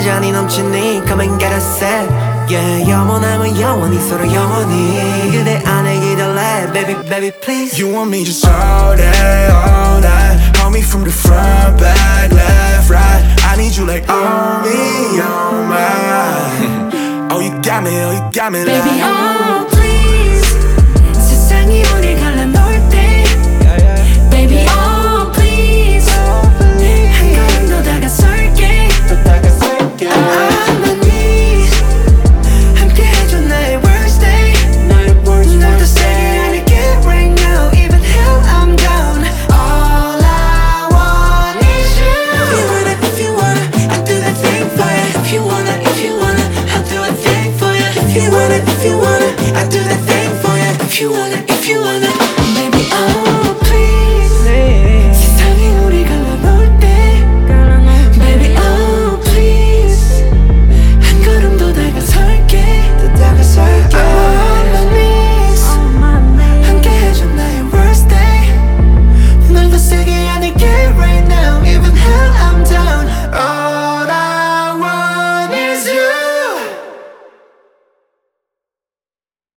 잔이 넘치니 Come and get a set Yeah 영원함은 영원히 서로 영원히 그대 안에 기다려 Baby baby please You want me just all day all night Call me from the front back left right I need you like oh me oh my Oh you got me Baby, like